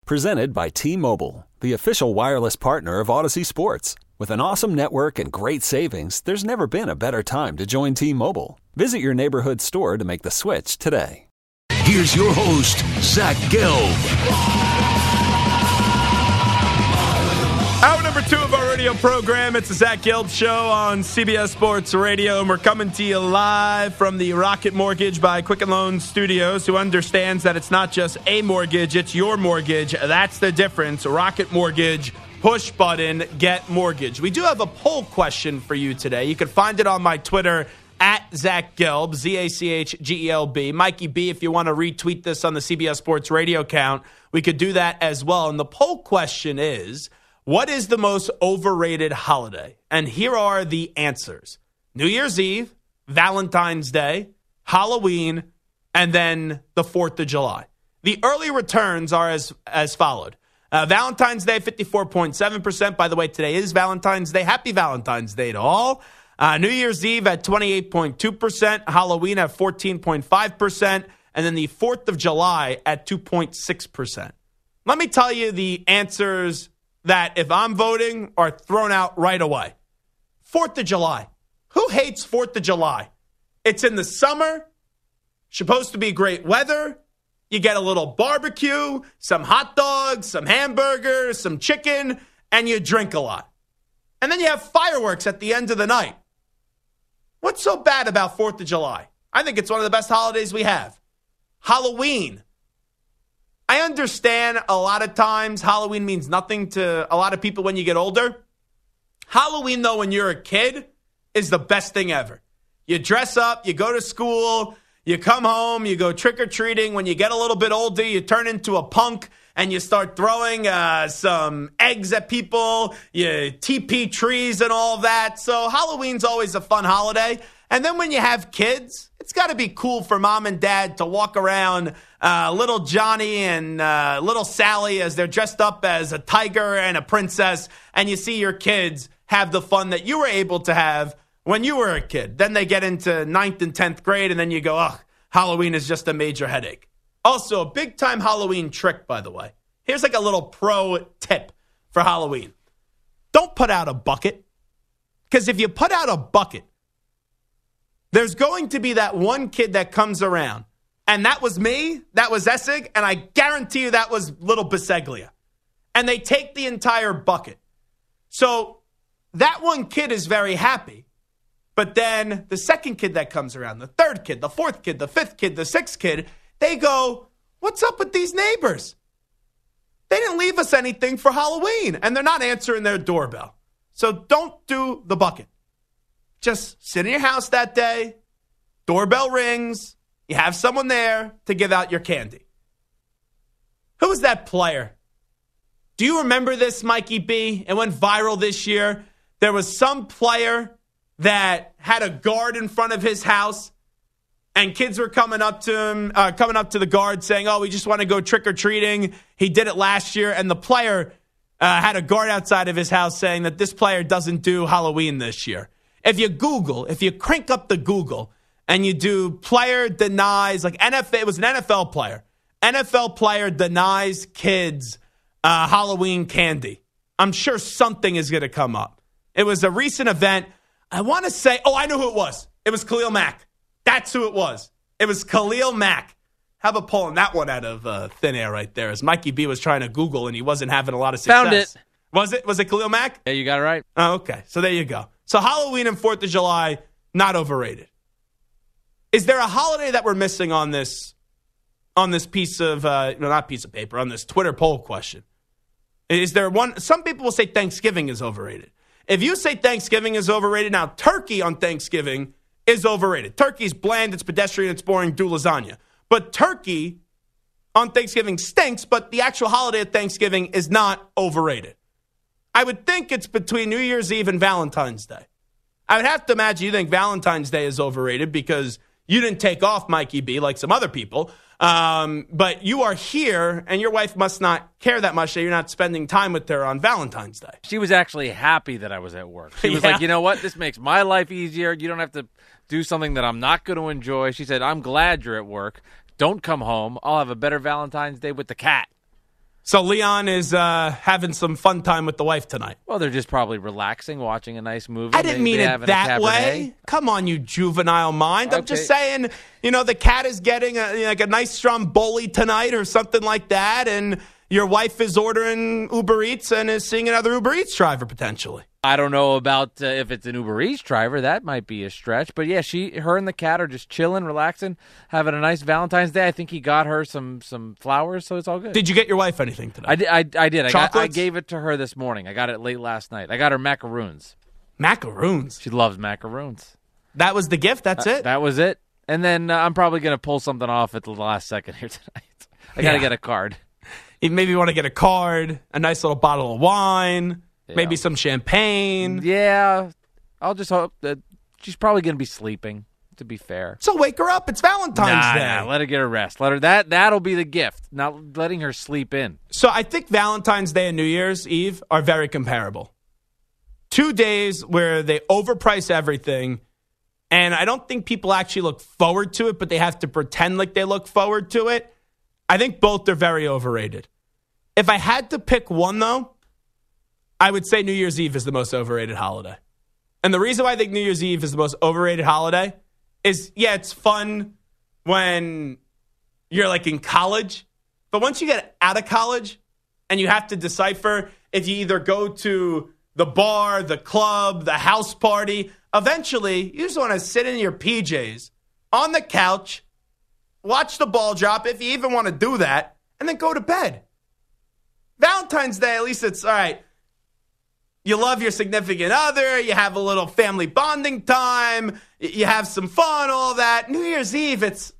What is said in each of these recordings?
Presented by T-Mobile, the official wireless partner of Odyssey Sports. With an awesome network and great savings, there's never been a better time to join T-Mobile. Visit your neighborhood store to make the switch today. Here's your host, Zach Gelb. Hour number 2 of our radio program. It's the Zach Gelb Show on CBS Sports Radio, and we're coming to you live from the Rocket Mortgage by Quicken Loans Studios, who understands that it's not just a mortgage, it's your mortgage. That's the difference. Rocket Mortgage, push button, get mortgage. We do have a poll question for you today. You can find it on my Twitter, at Zach Gelb, ZACHGELB. Mikey B, if you want to retweet this on the CBS Sports Radio account, we could do that as well. And the poll question is, what is the most overrated holiday? And here are the answers. New Year's Eve, Valentine's Day, Halloween, and then the 4th of July. The early returns are as followed. Valentine's Day, 54.7%. By the way, today is Valentine's Day. Happy Valentine's Day to all. New Year's Eve at 28.2%. Halloween at 14.5%. And then the 4th of July at 2.6%. Let me tell you the answers that, if I'm voting, are thrown out right away. 4th of July. Who hates 4th of July? It's in the summer. Supposed to be great weather. You get a little barbecue, some hot dogs, some hamburgers, some chicken, and you drink a lot. And then you have fireworks at the end of the night. What's so bad about 4th of July? I think it's one of the best holidays we have. Halloween. I understand a lot of times Halloween means nothing to a lot of people when you get older. Halloween, though, when you're a kid, is the best thing ever. You dress up, you go to school, you come home, you go trick-or-treating. When you get a little bit older, you turn into a punk and you start throwing some eggs at people, you TP trees and all that. So Halloween's always a fun holiday. And then when you have kids, it's got to be cool for mom and dad to walk around little Johnny and little Sally as they're dressed up as a tiger and a princess, and you see your kids have the fun that you were able to have when you were a kid. Then they get into 9th and 10th grade, and then you go, ugh, Halloween is just a major headache. Also, a big-time Halloween trick, by the way. Here's like a little pro tip for Halloween. Don't put out a bucket, because if you put out a bucket, there's going to be that one kid that comes around. And that was me, that was Essig, and I guarantee you that was little Biseglia. And they take the entire bucket. So that one kid is very happy. But then the second kid that comes around, the third kid, the fourth kid, the fifth kid, the sixth kid, they go, what's up with these neighbors? They didn't leave us anything for Halloween. And they're not answering their doorbell. So don't do the bucket. Just sit in your house that day. Doorbell rings. You have someone there to give out your candy. Who was that player? Do you remember this, Mikey B? It went viral this year. There was some player that had a guard in front of his house, and kids were coming up to him, coming up to the guard saying, oh, we just want to go trick-or-treating. He did it last year, and the player had a guard outside of his house saying that this player doesn't do Halloween this year. If you crank up the Google and you do player denies, like NFL, it was an NFL player. NFL player denies kids Halloween candy. I'm sure something is going to come up. It was a recent event. I want to say, I know who it was. It was Khalil Mack. That's who it was. It was Khalil Mack. How about pulling that one out of thin air right there? As Mikey B was trying to Google and he wasn't having a lot of success. Found it. Was it Khalil Mack? Yeah, you got it right. Oh, okay. So there you go. So Halloween and 4th of July, not overrated. Is there a holiday that we're missing on this piece of, not piece of paper, on this Twitter poll question? Is there one? Some people will say Thanksgiving is overrated. If you say Thanksgiving is overrated, now turkey on Thanksgiving is overrated. Turkey's bland, it's pedestrian, it's boring, do lasagna. But turkey on Thanksgiving stinks, but the actual holiday of Thanksgiving is not overrated. I would think it's between New Year's Eve and Valentine's Day. I would have to imagine you think Valentine's Day is overrated because you didn't take off, Mikey B, like some other people. But you are here, and your wife must not care that much that you're not spending time with her on Valentine's Day. She was actually happy that I was at work. She was like, you know what? This makes my life easier. You don't have to do something that I'm not going to enjoy. She said, I'm glad you're at work. Don't come home. I'll have a better Valentine's Day with the cat. So Leon is having some fun time with the wife tonight. Well, they're just probably relaxing, watching a nice movie. I didn't mean it that way. Come on, you juvenile mind. I'm just saying, the cat is getting a nice stromboli tonight or something like that, and your wife is ordering Uber Eats and is seeing another Uber Eats driver potentially. I don't know about if it's an Uber Eats driver. That might be a stretch. But yeah, her and the cat are just chilling, relaxing, having a nice Valentine's Day. I think he got her some flowers, so it's all good. Did you get your wife anything today? I did. I Chocolates? gave it to her this morning. I got it late last night. I got her macaroons. Macaroons? She loves macaroons. That was the gift? That's it? That was it. And then I'm probably going to pull something off at the last second here tonight. I got to get a card. You maybe want to get a card, a nice little bottle of wine. Yeah. Maybe some champagne. Yeah. I'll just hope that she's probably going to be sleeping, to be fair. So wake her up. It's Valentine's Day. Nah, let her get a rest. Let her that'll be the gift, not letting her sleep in. So I think Valentine's Day and New Year's Eve are very comparable. 2 days where they overprice everything, and I don't think people actually look forward to it, but they have to pretend like they look forward to it. I think both are very overrated. If I had to pick one, though, I would say New Year's Eve is the most overrated holiday. And the reason why I think New Year's Eve is the most overrated holiday is, yeah, it's fun when you're like in college. But once you get out of college and you have to decipher if you either go to the bar, the club, the house party, eventually you just want to sit in your PJs on the couch, watch the ball drop if you even want to do that, and then go to bed. Valentine's Day, at least it's, all right, you love your significant other, you have a little family bonding time, you have some fun, all that. New Year's Eve, it's,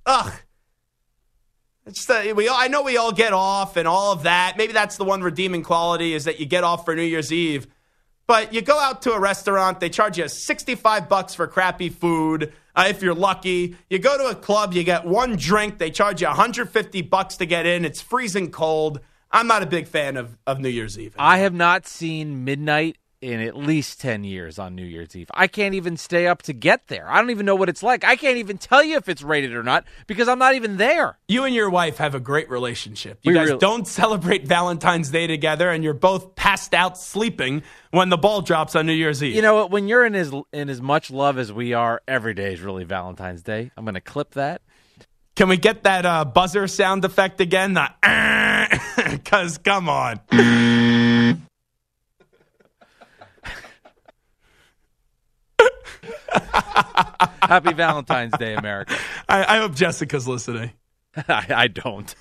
It's I know we all get off and all of that. Maybe that's the one redeeming quality is that you get off for New Year's Eve. But you go out to a restaurant, they charge you $65 for crappy food, if you're lucky. You go to a club, you get one drink, they charge you $150 to get in. It's freezing cold. I'm not a big fan of New Year's Eve. I have not seen midnight in at least 10 years on New Year's Eve. I can't even stay up to get there. I don't even know what it's like. I can't even tell you if it's rated or not because I'm not even there. You and your wife have a great relationship. You guys don't celebrate Valentine's Day together, and you're both passed out sleeping when the ball drops on New Year's Eve. You know what? When you're in as much love as we are, every day is really Valentine's Day. I'm going to clip that. Can we get that buzzer sound effect again? Because, come on. Happy Valentine's Day, America. I hope Jessica's listening. I don't.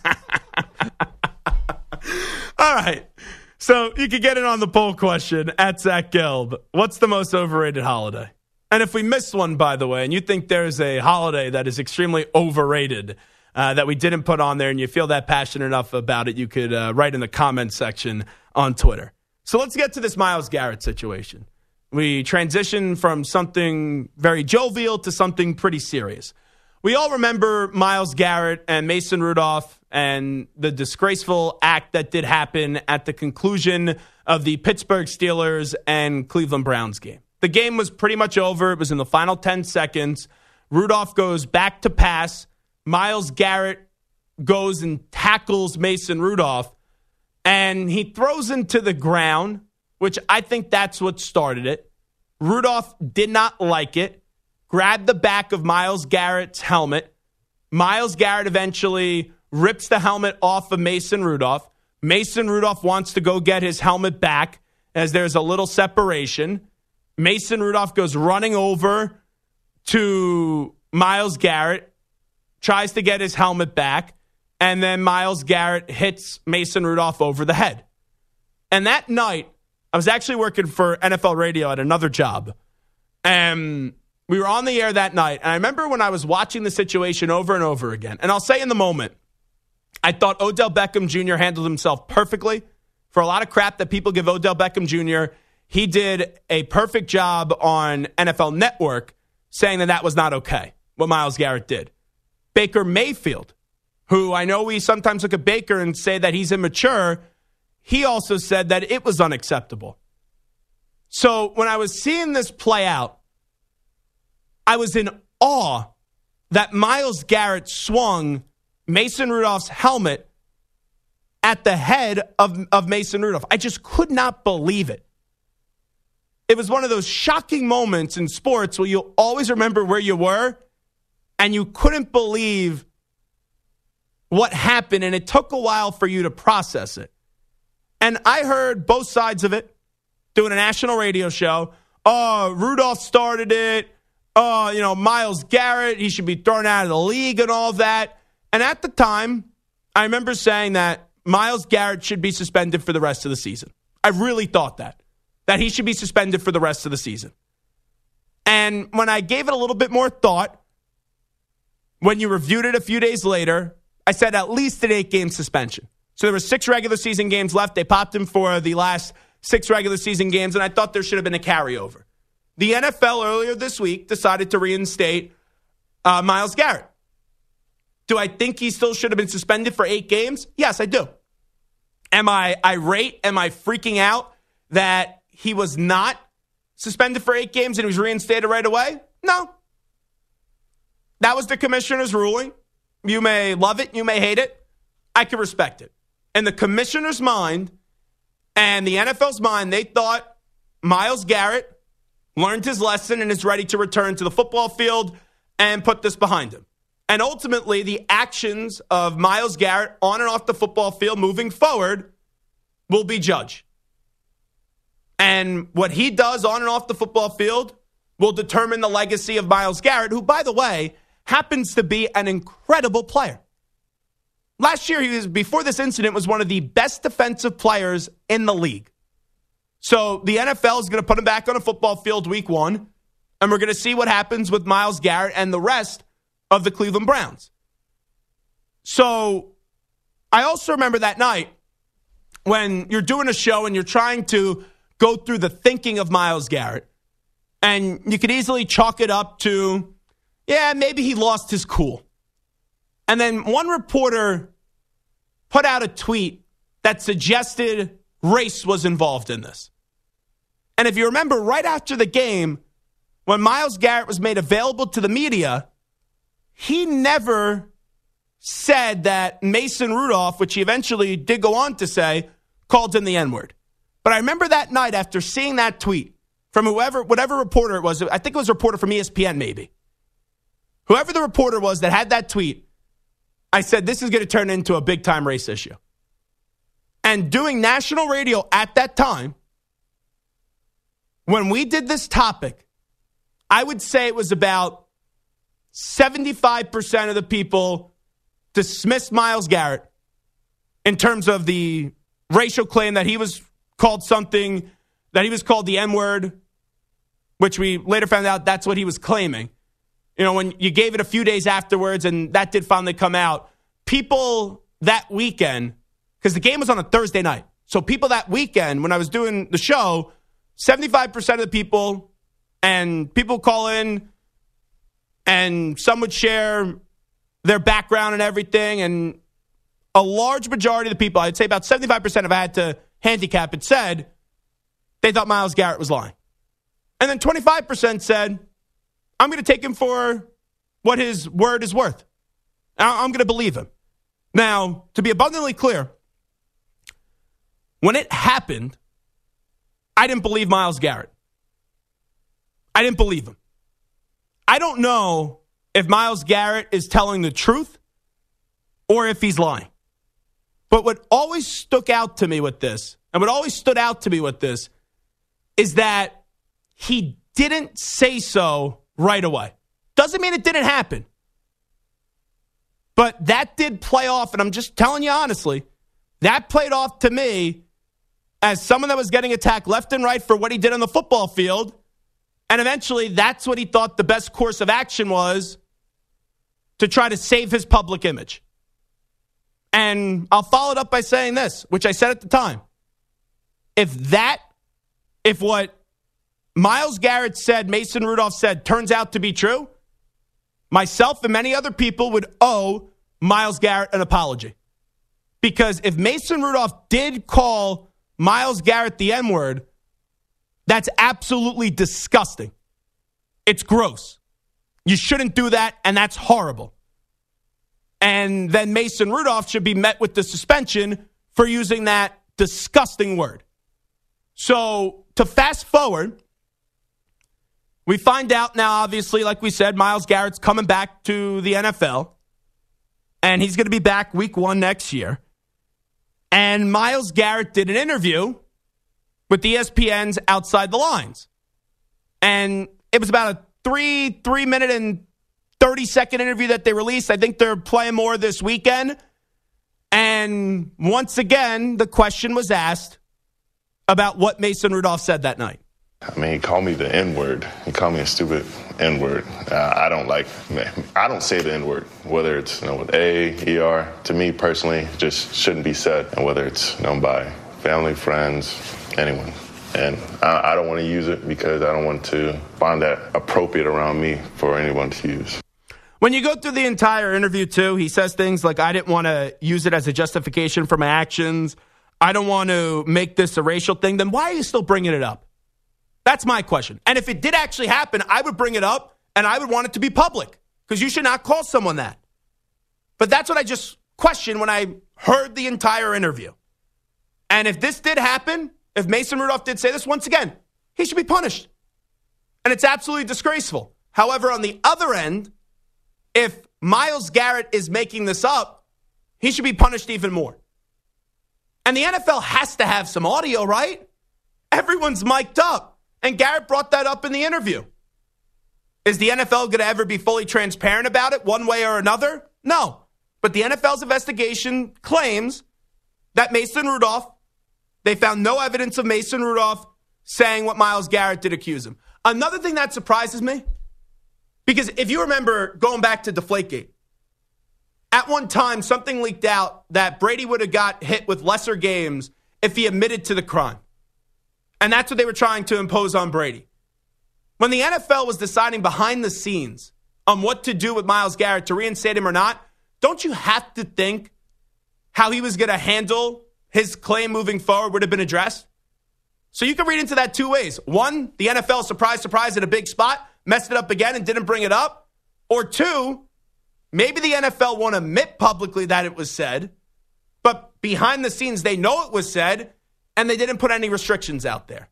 All right. So you can get in on the poll question at Zach Gelb. What's the most overrated holiday? And if we missed one, by the way, and you think there's a holiday that is extremely overrated that we didn't put on there and you feel that passionate enough about it, you could write in the comment section on Twitter. So let's get to this Myles Garrett situation. We transition from something very jovial to something pretty serious. We all remember Myles Garrett and Mason Rudolph and the disgraceful act that did happen at the conclusion of the Pittsburgh Steelers and Cleveland Browns game. The game was pretty much over. It was in the final 10 seconds. Rudolph goes back to pass. Myles Garrett goes and tackles Mason Rudolph, and he throws him to the ground, which I think that's what started it. Rudolph did not like it, grabbed the back of Myles Garrett's helmet. Myles Garrett eventually rips the helmet off of Mason Rudolph. Mason Rudolph wants to go get his helmet back as there's a little separation. Mason Rudolph goes running over to Myles Garrett, tries to get his helmet back, and then Myles Garrett hits Mason Rudolph over the head. And that night, I was actually working for NFL Radio at another job, and we were on the air that night, and I remember when I was watching the situation over and over again, and I'll say in the moment, I thought Odell Beckham Jr. handled himself perfectly. For a lot of crap that people give Odell Beckham Jr., he did a perfect job on NFL Network saying that that was not okay, what Myles Garrett did. Baker Mayfield, who I know we sometimes look at Baker and say that he's immature, he also said that it was unacceptable. So when I was seeing this play out, I was in awe that Myles Garrett swung Mason Rudolph's helmet at the head of Mason Rudolph. I just could not believe it. It was one of those shocking moments in sports where you'll always remember where you were and you couldn't believe what happened, and it took a while for you to process it. And I heard both sides of it doing a national radio show. Oh, Rudolph started it. Oh, Myles Garrett, he should be thrown out of the league and all that. And at the time, I remember saying that Myles Garrett should be suspended for the rest of the season. I really thought that he should be suspended for the rest of the season. And when I gave it a little bit more thought, when you reviewed it a few days later, I said at least an 8-game suspension. So there were 6 regular season games left. They popped him for the last 6 regular season games, and I thought there should have been a carryover. The NFL earlier this week decided to reinstate Myles Garrett. Do I think he still should have been suspended for 8 games? Yes, I do. Am I irate? Am I freaking out that he was not suspended for 8 games and he was reinstated right away? No. That was the commissioner's ruling. You may love it. You may hate it. I can respect it. In the commissioner's mind and the NFL's mind, they thought Myles Garrett learned his lesson and is ready to return to the football field and put this behind him. And ultimately, the actions of Myles Garrett on and off the football field moving forward will be judged. And what he does on and off the football field will determine the legacy of Myles Garrett, who, by the way, happens to be an incredible player. Last year, before this incident, was one of the best defensive players in the league. So the NFL is going to put him back on a football field week 1, and we're going to see what happens with Myles Garrett and the rest of the Cleveland Browns. So I also remember that night when you're doing a show and you're trying to go through the thinking of Myles Garrett, and you could easily chalk it up to, yeah, maybe he lost his cool. And then one reporter put out a tweet that suggested race was involved in this. And if you remember, right after the game, when Myles Garrett was made available to the media, he never said that Mason Rudolph, which he eventually did go on to say, called him the N-word. But I remember that night after seeing that tweet from whatever reporter it was, I think it was a reporter from ESPN maybe. Whoever the reporter was that had that tweet, I said, this is going to turn into a big-time race issue. And doing national radio at that time, when we did this topic, I would say it was about 75% of the people dismissed Myles Garrett in terms of the racial claim that he was called something, that he was called the N-word, which we later found out that's what he was claiming. When you gave it a few days afterwards and that did finally come out, people that weekend, because the game was on a Thursday night, so people that weekend, when I was doing the show, 75% of the people, and people call in, and some would share their background and everything, and a large majority of the people, I'd say about 75% if I had to handicap it, said they thought Myles Garrett was lying. And then 25% said, I'm going to take him for what his word is worth. I'm going to believe him. Now, to be abundantly clear, when it happened, I didn't believe Myles Garrett. I didn't believe him. I don't know if Myles Garrett is telling the truth or if he's lying. But what always stuck out to me with this, and what always stood out to me with this, is that he didn't say so right away. Doesn't mean it didn't happen. But that did play off, and I'm just telling you honestly, that played off to me as someone that was getting attacked left and right for what he did on the football field. And eventually, that's what he thought the best course of action was to try to save his public image. And I'll follow it up by saying this, which I said at the time. If what Myles Garrett said, Mason Rudolph said, turns out to be true, myself and many other people would owe Myles Garrett an apology. Because if Mason Rudolph did call Myles Garrett the N-word, that's absolutely disgusting. It's gross. You shouldn't do that, and that's horrible. And then Mason Rudolph should be met with the suspension for using that disgusting word. So to fast forward, we find out now, obviously, like we said, Myles Garrett's coming back to the NFL, and he's going to be back week 1 next year. And Myles Garrett did an interview with ESPN's Outside the Lines. And it was about a 3 minute and 30-second interview that they released. I think they're playing more this weekend. And once again, the question was asked about what Mason Rudolph said that night. I mean, he called me the N-word. He called me a stupid N-word. I don't say the N-word, whether it's with A, ER. To me personally, just shouldn't be said. And whether it's by family, friends, anyone. And I don't want to use it because I don't want to find that appropriate around me for anyone to use. When you go through the entire interview, too, he says things like, I didn't want to use it as a justification for my actions. I don't want to make this a racial thing. Then why are you still bringing it up? That's my question. And if it did actually happen, I would bring it up and I would want it to be public because you should not call someone that. But that's what I just questioned when I heard the entire interview. And if this did happen, if Mason Rudolph did say this, once again, he should be punished. And it's absolutely disgraceful. However, on the other end, if Myles Garrett is making this up, he should be punished even more. And the NFL has to have some audio, right? Everyone's mic'd up. And Garrett brought that up in the interview. Is the NFL going to ever be fully transparent about it one way or another? No. But the NFL's investigation claims that Mason Rudolph, they found no evidence of Mason Rudolph saying what Myles Garrett did accuse him. Another thing that surprises me, because if you remember going back to Deflategate, at one time something leaked out that Brady would have got hit with lesser games if he admitted to the crime. And that's what they were trying to impose on Brady. When the NFL was deciding behind the scenes on what to do with Myles Garrett, to reinstate him or not, don't you have to think how he was going to handle his claim moving forward would have been addressed? So you can read into that two ways. One, the NFL, surprise, at a big spot, messed it up again and didn't bring it up. Or two, maybe the NFL won't admit publicly that it was said, but behind the scenes they know it was said, and they didn't put any restrictions out there.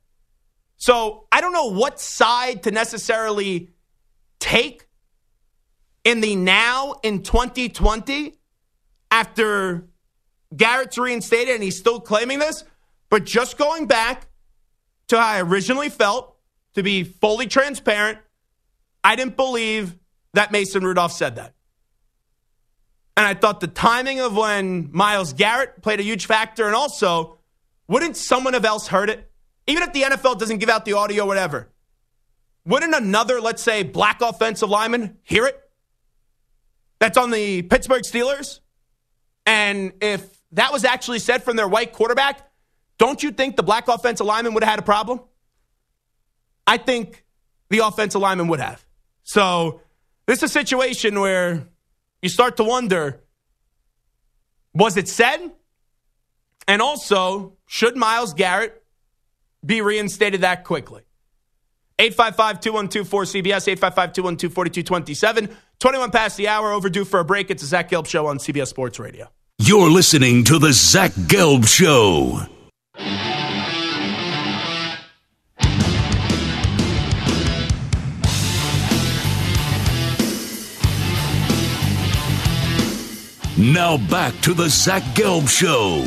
So I don't know what side to necessarily take in the now in 2020 after Garrett's reinstated and he's still claiming this. But just going back to how I originally felt, to be fully transparent, I didn't believe that Mason Rudolph said that. And I thought the timing of when Myles Garrett played a huge factor, and also, wouldn't someone else heard it? Even if the NFL doesn't give out the audio or whatever, wouldn't another, let's say, black offensive lineman hear it? That's on the Pittsburgh Steelers? And if that was actually said from their white quarterback, don't you think the black offensive lineman would have had a problem? I think the offensive lineman would have. So this is a situation where you start to wonder, was it said? And also, should Myles Garrett be reinstated that quickly? 855-212-4CBS, 855-212-4227. 21 past the hour, overdue for a break. It's the Zach Gelb Show on CBS Sports Radio. You're listening to the Zach Gelb Show. Now back to the Zach Gelb Show.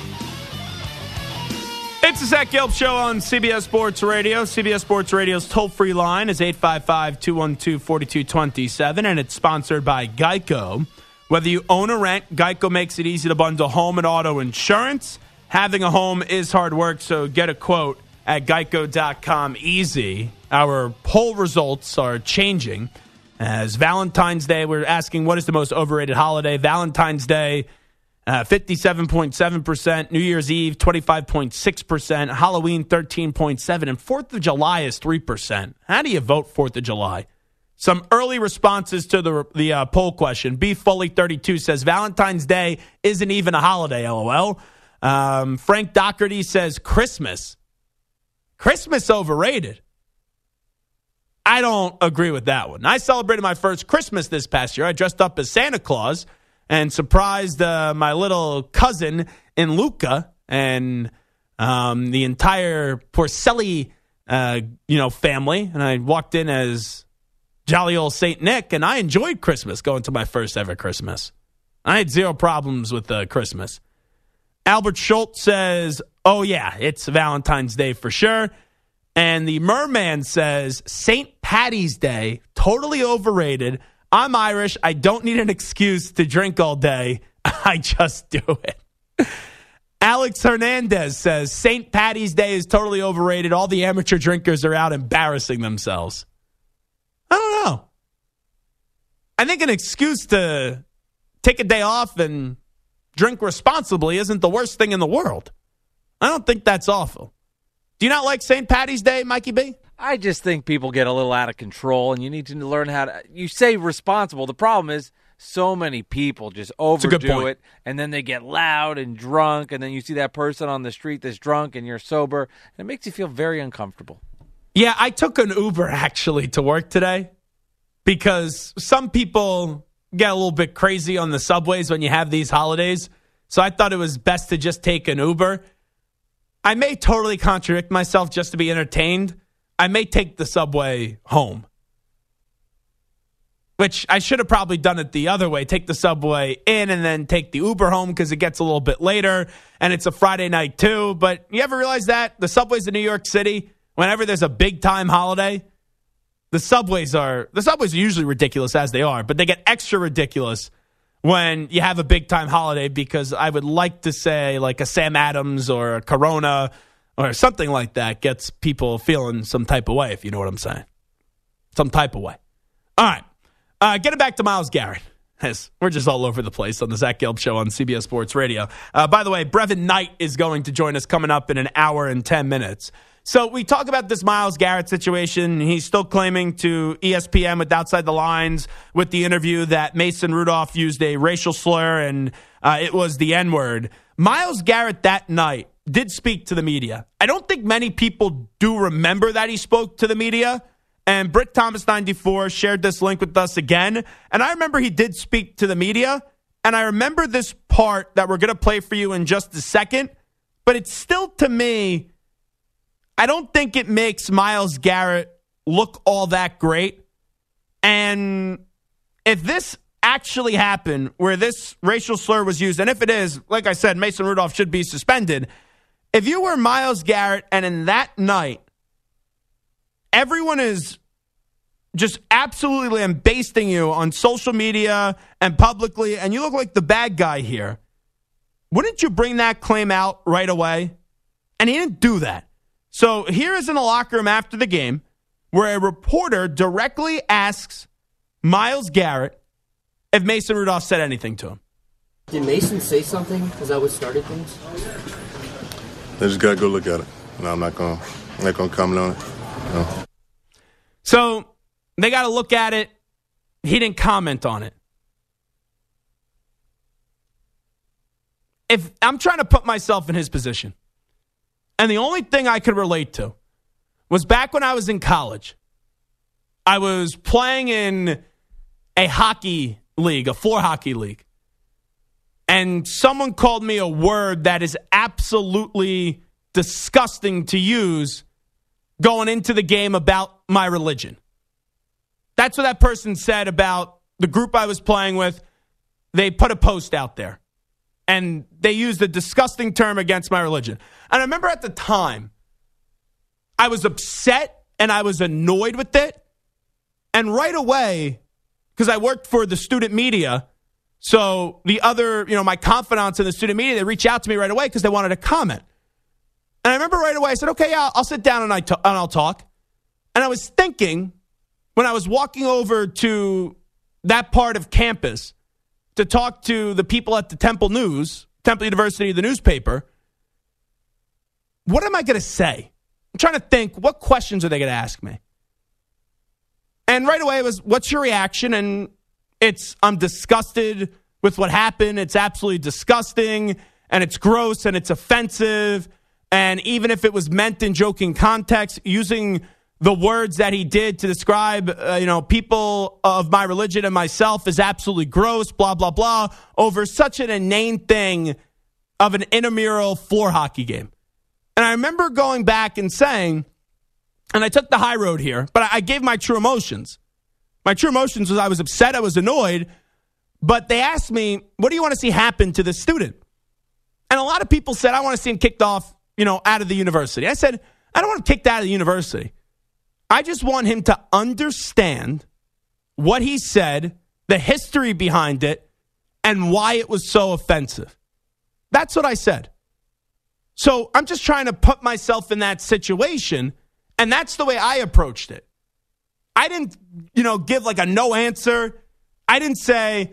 It's the Zach Gelb Show on CBS Sports Radio. CBS Sports Radio's toll-free line is 855-212-4227, and it's sponsored by Geico. Whether you own or rent, Geico makes it easy to bundle home and auto insurance. Having a home is hard work, so get a quote at geico.com easy. Our poll results are changing. As Valentine's Day, we're asking what is the most overrated holiday. Valentine's Day, 57.7%. New Year's Eve, 25.6%. Halloween, 13.7%. And 4th of July is 3%. How do you vote 4th of July? Some early responses to the poll question. B Foley 32 says Valentine's Day isn't even a holiday, LOL. Frank Doherty says Christmas. Christmas overrated. I don't agree with that one. I celebrated my first Christmas this past year. I dressed up as Santa Claus. and surprised my little cousin in Luca and the entire Porcelli, family. And I walked in as jolly old St. Nick, and I enjoyed Christmas, going to my first ever Christmas. I had zero problems with Christmas. Albert Schultz says, oh, yeah, it's Valentine's Day for sure. And the Merman says, St. Patty's Day, totally overrated. I'm Irish. I don't need an excuse to drink all day. I just do it. Alex Hernandez says, St. Patty's Day is totally overrated. All the amateur drinkers are out embarrassing themselves. I don't know. I think an excuse to take a day off and drink responsibly isn't the worst thing in the world. I don't think that's awful. Do you not like St. Patty's Day, Mikey B? I just think people get a little out of control, and you need to learn how to. You say responsible. The problem is so many people just overdo it, and then they get loud and drunk, and then you see that person on the street that's drunk, and you're sober, and it makes you feel very uncomfortable. Yeah, I took an Uber, actually, to work today because some people get a little bit crazy on the subways when you have these holidays, so I thought it was best to just take an Uber. I may totally contradict myself just to be entertained. I may take the subway home, which I should have probably done it the other way. Take the subway in and then take the Uber home because it gets a little bit later, and it's a Friday night too. But you ever realize that? The subways in New York City, whenever there's a big-time holiday, the subways are usually ridiculous as they are, but they get extra ridiculous when you have a big-time holiday because I would like to say like a Sam Adams or a Corona or something like that gets people feeling some type of way, if you know what I'm saying. Some type of way. All right. Getting back to Myles Garrett. We're just all over the place on the Zach Gelb Show on CBS Sports Radio. By the way, Brevin Knight is going to join us coming up in an hour and 10 minutes. So we talk about this Myles Garrett situation. He's still claiming to ESPN with Outside the Lines with the interview that Mason Rudolph used a racial slur and it was the N-word. Myles Garrett that night did speak to the media. I don't think many people do remember that he spoke to the media. And Britt Thomas 94 shared this link with us again. And I remember he did speak to the media. And I remember this part that we're going to play for you in just a second. But it's still, to me, I don't think it makes Myles Garrett look all that great. And if this actually happened, where this racial slur was used, and if it is, like I said, Mason Rudolph should be suspended. If you were Myles Garrett and in that night, everyone is just absolutely lambasting you on social media and publicly, and you look like the bad guy here, wouldn't you bring that claim out right away? And he didn't do that. So here is in the locker room after the game where a reporter directly asks Myles Garrett if Mason Rudolph said anything to him. Did Mason say something? Is that what started things? They just got to go look at it. No, I'm not going to comment on it. No. So they got to look at it. He didn't comment on it. If I'm trying to put myself in his position, and the only thing I could relate to was back when I was in college. I was playing in a hockey league, a floor hockey league. And someone called me a word that is absolutely disgusting to use going into the game about my religion. That's what that person said about the group I was playing with. They put a post out there. And they used a disgusting term against my religion. And I remember at the time, I was upset and I was annoyed with it. And right away, because I worked for the student media, so the other, my confidants in the student media, they reached out to me right away because they wanted to comment. And I remember right away, I said, okay, yeah, I'll sit down and I'll talk. And I was thinking, when I was walking over to that part of campus to talk to the people at the Temple University, the newspaper, what am I going to say? I'm trying to think, what questions are they going to ask me? And right away it was, what's your reaction? And I'm disgusted with what happened. It's absolutely disgusting, and it's gross, and it's offensive. And even if it was meant in joking context, using the words that he did to describe, people of my religion and myself as absolutely gross, blah, blah, blah, over such an inane thing of an intramural floor hockey game. And I remember going back and saying, and I took the high road here, but I gave my true emotions. My true emotions was I was upset, I was annoyed, but they asked me, what do you want to see happen to this student? And a lot of people said, I want to see him kicked off, out of the university. I said, I don't want him kicked out of the university. I just want him to understand what he said, the history behind it, and why it was so offensive. That's what I said. So I'm just trying to put myself in that situation, and that's the way I approached it. I didn't, give like a no answer. I didn't say,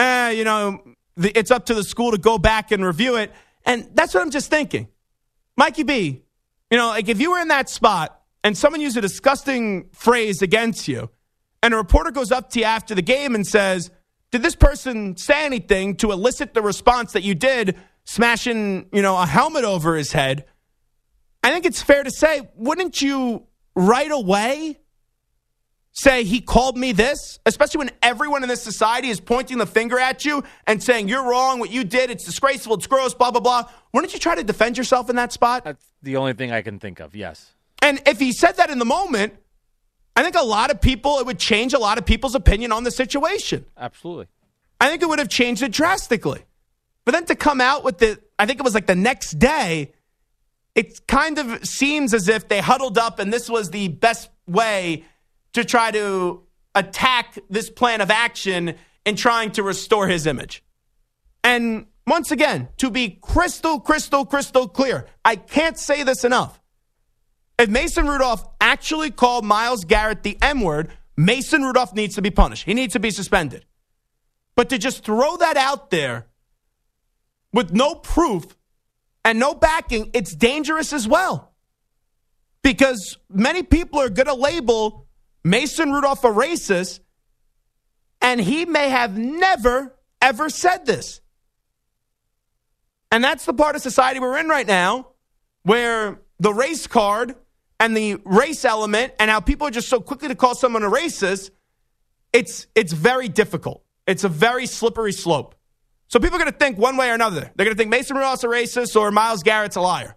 it's up to the school to go back and review it. And that's what I'm just thinking. Mikey B, if you were in that spot, and someone used a disgusting phrase against you, and a reporter goes up to you after the game and says, did this person say anything to elicit the response that you did, smashing, a helmet over his head? I think it's fair to say, wouldn't you right away say he called me this? Especially when everyone in this society is pointing the finger at you and saying, you're wrong, what you did, it's disgraceful, it's gross, blah, blah, blah. Wouldn't you try to defend yourself in that spot? That's the only thing I can think of, yes. And if he said that in the moment, I think it would change a lot of people's opinion on the situation. Absolutely. I think it would have changed it drastically. But then to come out with I think it was like the next day, it kind of seems as if they huddled up and this was the best way to try to attack this plan of action in trying to restore his image. And once again, to be crystal clear, I can't say this enough. If Mason Rudolph actually called Myles Garrett the M-word, Mason Rudolph needs to be punished. He needs to be suspended. But to just throw that out there with no proof and no backing, it's dangerous as well. Because many people are going to label Mason Rudolph a racist, and he may have never, ever said this. And that's the part of society we're in right now, where the race card and the race element and how people are just so quickly to call someone a racist, it's very difficult. It's a very slippery slope. So people are going to think one way or another. They're going to think Mason Rudolph's a racist or Myles Garrett's a liar.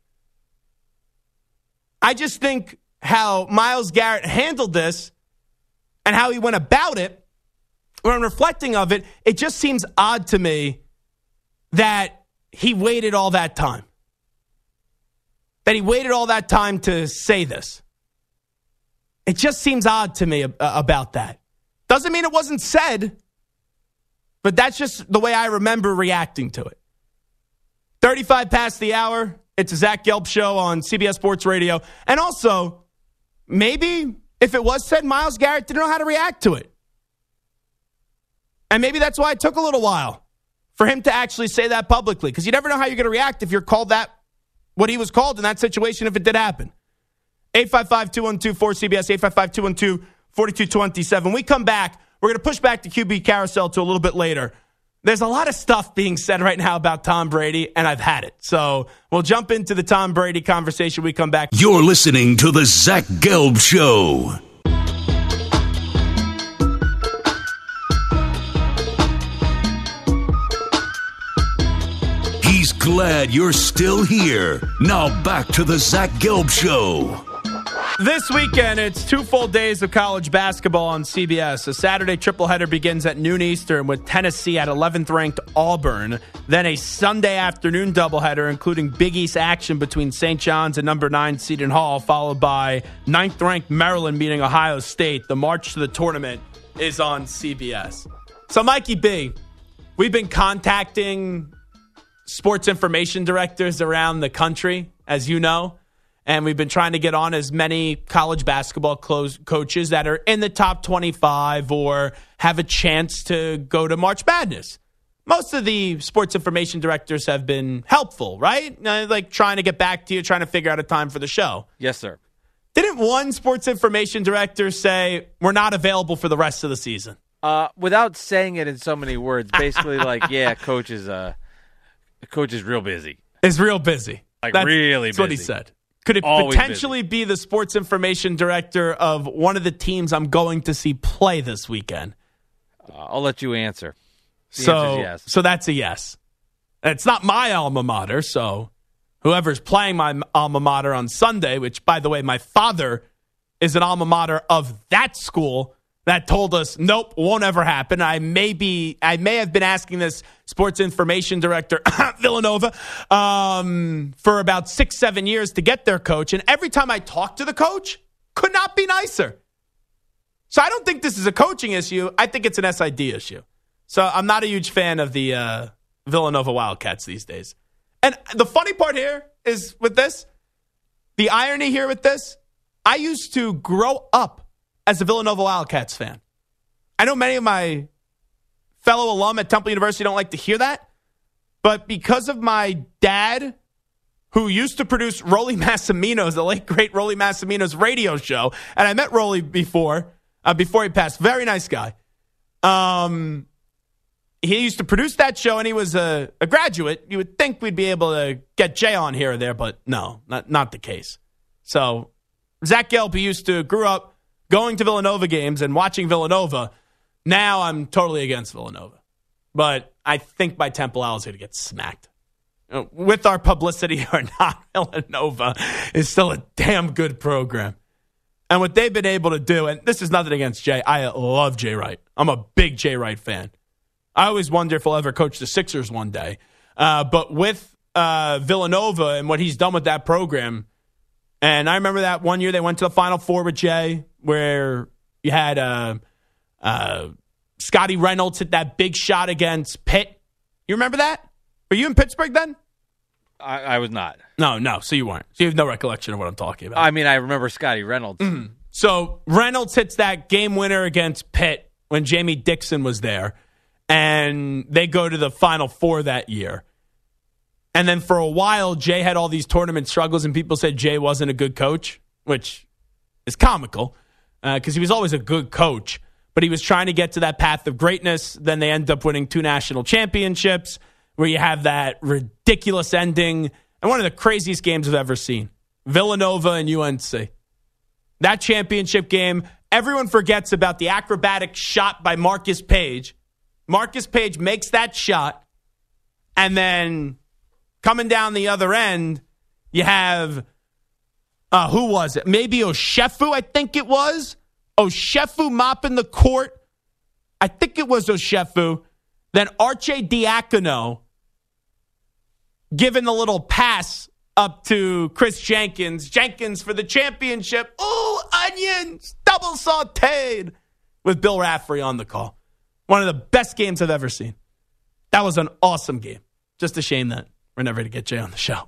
I just think how Myles Garrett handled this and how he went about it, when I'm reflecting of it, it just seems odd to me that he waited all that time. That he waited all that time to say this. It just seems odd to me about that. Doesn't mean it wasn't said, but that's just the way I remember reacting to it. 35 past the hour. It's a Zach Gelb show on CBS Sports Radio. And also, maybe if it was said, Myles Garrett didn't know how to react to it. And maybe that's why it took a little while for him to actually say that publicly. Because you never know how you're going to react if you're called that, what he was called in that situation if it did happen. 855-212-4CBS, 855-212-4227. We come back. We're going to push back the QB carousel to a little bit later. There's a lot of stuff being said right now about Tom Brady, and I've had it. So we'll jump into the Tom Brady conversation when we come back. You're listening to the Zach Gelb Show. He's glad you're still here. Now back to the Zach Gelb Show. This weekend, it's 2 full days of college basketball on CBS. A Saturday tripleheader begins at noon Eastern with Tennessee at 11th-ranked Auburn. Then a Sunday afternoon doubleheader, including Big East action between St. John's and number 9 Seton Hall, followed by 9th-ranked Maryland meeting Ohio State. The march to the tournament is on CBS. So, Mikey B, we've been contacting sports information directors around the country, as you know. And we've been trying to get on as many college basketball coaches that are in the top 25 or have a chance to go to March Madness. Most of the sports information directors have been helpful, right? Like trying to get back to you, trying to figure out a time for the show. Yes, sir. Didn't one sports information director say we're not available for the rest of the season? Without saying it in so many words, basically like, yeah, coach is real busy. Is real busy. Really busy. That's what he said. Could it potentially be the sports information director of one of the teams I'm going to see play this weekend? I'll let you answer. The answer is yes. So that's a yes. It's not my alma mater, so whoever's playing my alma mater on Sunday, which, by the way, my father is an alma mater of that school that told us, nope, won't ever happen. I may have been asking this sports information director, Villanova, for about 6-7 years to get their coach. And every time I talk to the coach, could not be nicer. So I don't think this is a coaching issue. I think it's an SID issue. So I'm not a huge fan of the Villanova Wildcats these days. And the funny part here is with this, the irony here with this, I used to grow up as a Villanova Wildcats fan. I know many of my fellow alum at Temple University don't like to hear that, but because of my dad, who used to produce Rolly Massimino's, the late, great Rolly Massimino's radio show, and I met Rolly before he passed. Very nice guy. He used to produce that show, and he was a graduate. You would think we'd be able to get Jay on here or there, but no, not the case. So Zach Gelb, who grew up going to Villanova games and watching Villanova, now I'm totally against Villanova. But I think my Temple Owls are going to get smacked. With our publicity or not, Villanova is still a damn good program. And what they've been able to do, and this is nothing against Jay. I love Jay Wright. I'm a big Jay Wright fan. I always wonder if he'll ever coach the Sixers one day. But with Villanova and what he's done with that program, and I remember that one year they went to the Final Four with Jay, where you had Scotty Reynolds hit that big shot against Pitt. You remember that? Were you in Pittsburgh then? I was not. No, so you weren't. So you have no recollection of what I'm talking about. I mean, I remember Scotty Reynolds. Mm-hmm. So Reynolds hits that game winner against Pitt when Jamie Dixon was there, and they go to the Final Four that year. And then for a while, Jay had all these tournament struggles, and people said Jay wasn't a good coach, which is comical because he was always a good coach. But he was trying to get to that path of greatness. Then they end up winning 2 national championships where you have that ridiculous ending. And one of the craziest games I've ever seen, Villanova and UNC. That championship game, everyone forgets about the acrobatic shot by Marcus Page. Marcus Page makes that shot, and then coming down the other end, you have, who was it? Maybe Oshefu, I think it was. Oshefu mopping the court. I think it was Oshefu. Then Archie Diacono giving the little pass up to Chris Jenkins. Jenkins for the championship. Ooh, onions, double sauteed with Bill Raftery on the call. One of the best games I've ever seen. That was an awesome game. Just a shame that we're never going to get Jay on the show.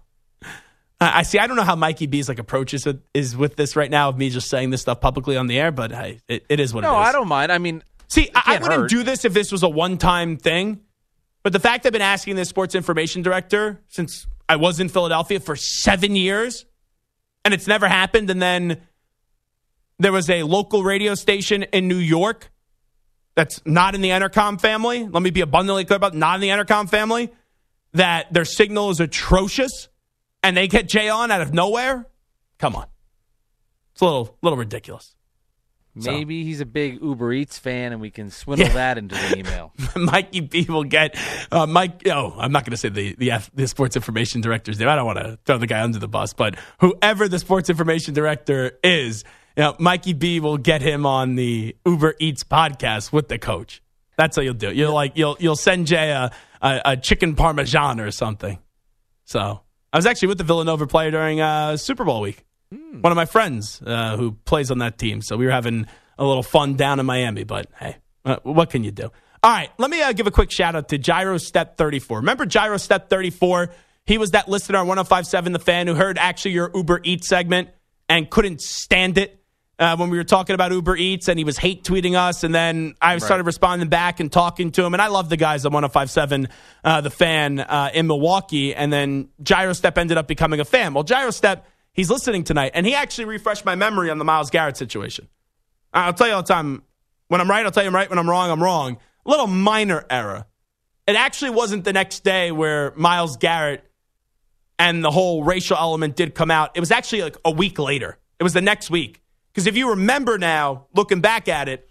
I don't know how Mikey B's approaches is with this right now of me just saying this stuff publicly on the air, but it is what it is. No, I don't mind. I mean, see, I wouldn't do this if this was a one-time thing, but the fact I've been asking this sports information director since I was in Philadelphia for 7 years, and it's never happened, and then there was a local radio station in New York that's not in the Entercom family. Let me be abundantly clear about not in the Entercom family, that their signal is atrocious, and they get Jay on out of nowhere? Come on. It's a little ridiculous. Maybe he's a big Uber Eats fan, and we can swindle that into the email. Mikey B will get Mike. Oh, I'm not going to say the sports information director's name. I don't want to throw the guy under the bus, but whoever the sports information director is, Mikey B will get him on the Uber Eats podcast with the coach. That's how you'll do it. You'll send Jay a chicken parmesan or something. So I was actually with the Villanova player during Super Bowl week. One of my friends who plays on that team. So we were having a little fun down in Miami. But, hey, what can you do? All right, let me give a quick shout-out to Gyro Step 34. Remember Gyro Step 34? He was that listener on 105.7 The Fan who heard actually your Uber Eats segment and couldn't stand it when we were talking about Uber Eats, and he was hate tweeting us. And then I started responding back and talking to him. And I love the guys on 105.7 The Fan in Milwaukee. And then Gyro Step ended up becoming a fan. Well, Gyro Step, he's listening tonight, and he actually refreshed my memory on the Myles Garrett situation. I'll tell you all the time, when I'm right, I'll tell you I'm right. When I'm wrong, I'm wrong. A little minor error. It actually wasn't the next day where Myles Garrett and the whole racial element did come out, it was actually like a week later. It was the next week. Because if you remember now, looking back at it,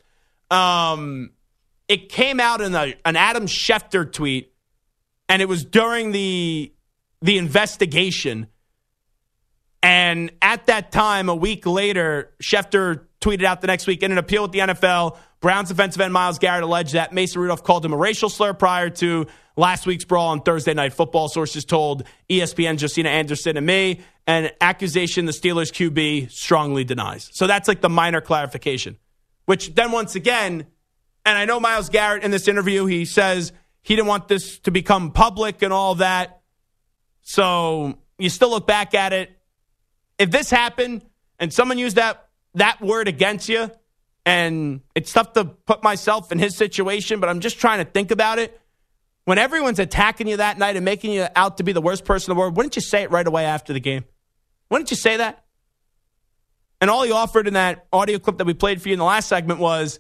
it came out in an Adam Schefter tweet, and it was during the investigation. And at that time, a week later, Schefter tweeted out the next week, in an appeal with the NFL, Browns defensive end Myles Garrett alleged that Mason Rudolph called him a racial slur prior to last week's brawl on Thursday Night Football. Sources told ESPN, Josina Anderson, and me. An accusation the Steelers QB strongly denies. So that's like the minor clarification. Which then once again, and I know Myles Garrett in this interview, he says he didn't want this to become public and all that. So you still look back at it. If this happened and someone used that word against you, and it's tough to put myself in his situation, but I'm just trying to think about it. When everyone's attacking you that night and making you out to be the worst person in the world, wouldn't you say it right away after the game? Wouldn't you say that? And all he offered in that audio clip that we played for you in the last segment was,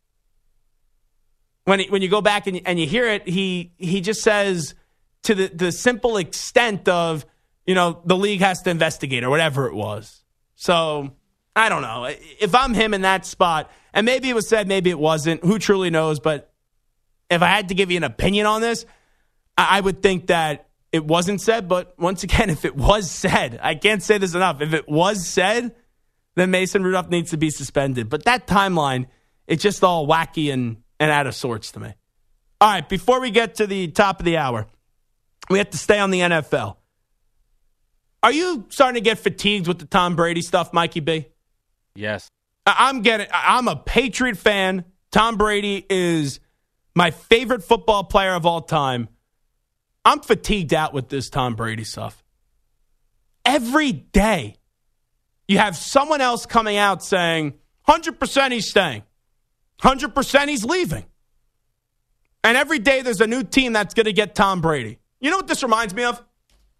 when you go back and you hear it, he just says, to the simple extent of, the league has to investigate or whatever it was. So, I don't know. If I'm him in that spot, and maybe it was said, maybe it wasn't, who truly knows, but if I had to give you an opinion on this, I would think that it wasn't said. But once again, if it was said, I can't say this enough. If it was said, then Mason Rudolph needs to be suspended. But that timeline, it's just all wacky and out of sorts to me. All right, before we get to the top of the hour, we have to stay on the NFL. Are you starting to get fatigued with the Tom Brady stuff, Mikey B? Yes. I'm a Patriot fan. Tom Brady is my favorite football player of all time. I'm fatigued out with this Tom Brady stuff. Every day, you have someone else coming out saying, 100% he's staying. 100% he's leaving. And every day there's a new team that's going to get Tom Brady. You know what this reminds me of?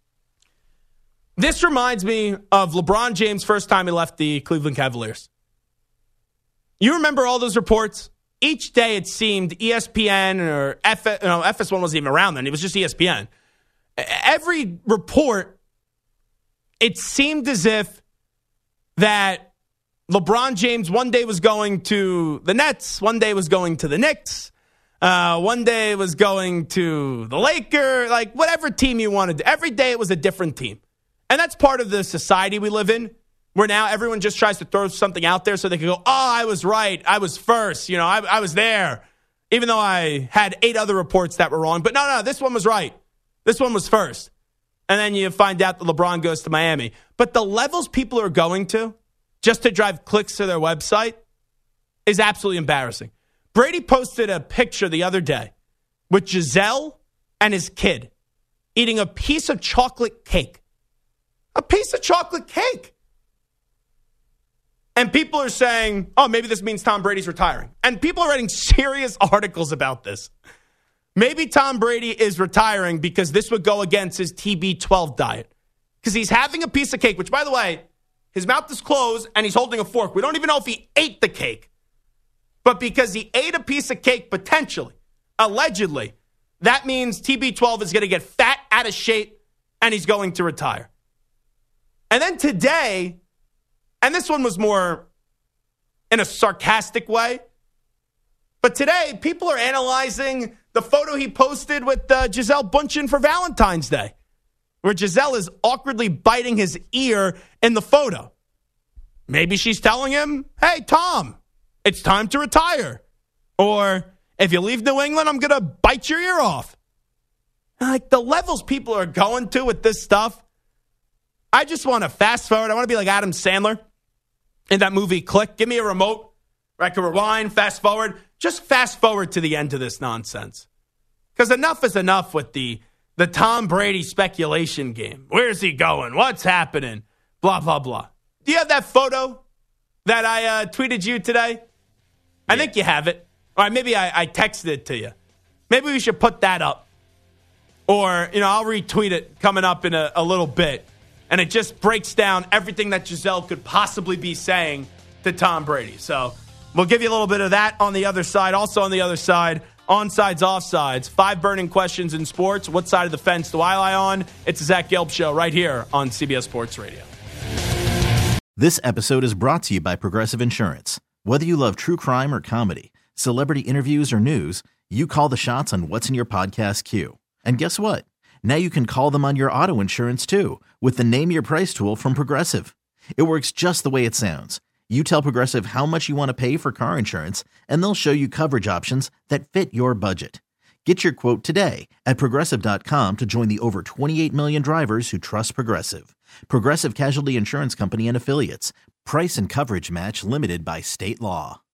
This reminds me of LeBron James' first time he left the Cleveland Cavaliers. You remember all those reports? Each day it seemed ESPN or FS1 wasn't even around then. It was just ESPN. Every report, it seemed as if that LeBron James one day was going to the Nets, one day was going to the Knicks, one day was going to the Lakers, like whatever team you wanted. Every day it was a different team. And that's part of the society we live in, where now everyone just tries to throw something out there so they can go, I was right. I was first. I was there. Even though I had 8 other reports that were wrong. But no, this one was right. This one was first. And then you find out that LeBron goes to Miami. But the levels people are going to just to drive clicks to their website is absolutely embarrassing. Brady posted a picture the other day with Giselle and his kid eating a piece of chocolate cake. A piece of chocolate cake. And people are saying, maybe this means Tom Brady's retiring. And people are writing serious articles about this. Maybe Tom Brady is retiring because this would go against his TB12 diet. Because he's having a piece of cake, which, by the way, his mouth is closed and he's holding a fork. We don't even know if he ate the cake. But because he ate a piece of cake, potentially, allegedly, that means TB12 is going to get fat, out of shape, and he's going to retire. And then today, and this one was more in a sarcastic way, but today people are analyzing the photo he posted with Gisele Bündchen for Valentine's Day, where Gisele is awkwardly biting his ear in the photo. Maybe she's telling him, hey, Tom, it's time to retire. Or, if you leave New England, I'm going to bite your ear off. Like, the levels people are going to with this stuff, I just want to fast forward. I want to be like Adam Sandler in that movie Click. Give me a remote where I can rewind, fast forward. Just fast forward to the end of this nonsense. Because enough is enough with the Tom Brady speculation game. Where's he going? What's happening? Blah, blah, blah. Do you have that photo that I tweeted you today? I think you have it. All right, maybe I texted it to you. Maybe we should put that up. Or, I'll retweet it coming up in a little bit. And it just breaks down everything that Gisele could possibly be saying to Tom Brady. So we'll give you a little bit of that on the other side. Also on the other side, onsides, offsides, 5 burning questions in sports. What side of the fence do I lie on? It's the Zach Gelb Show right here on CBS Sports Radio. This episode is brought to you by Progressive Insurance. Whether you love true crime or comedy, celebrity interviews or news, you call the shots on what's in your podcast queue. And guess what? Now you can call them on your auto insurance too with the Name Your Price tool from Progressive. It works just the way it sounds. You tell Progressive how much you want to pay for car insurance, and they'll show you coverage options that fit your budget. Get your quote today at Progressive.com to join the over 28 million drivers who trust Progressive. Progressive Casualty Insurance Company and Affiliates. Price and coverage match limited by state law.